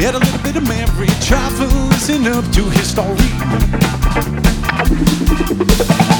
Add a little bit of Mary, try to listen up to his story.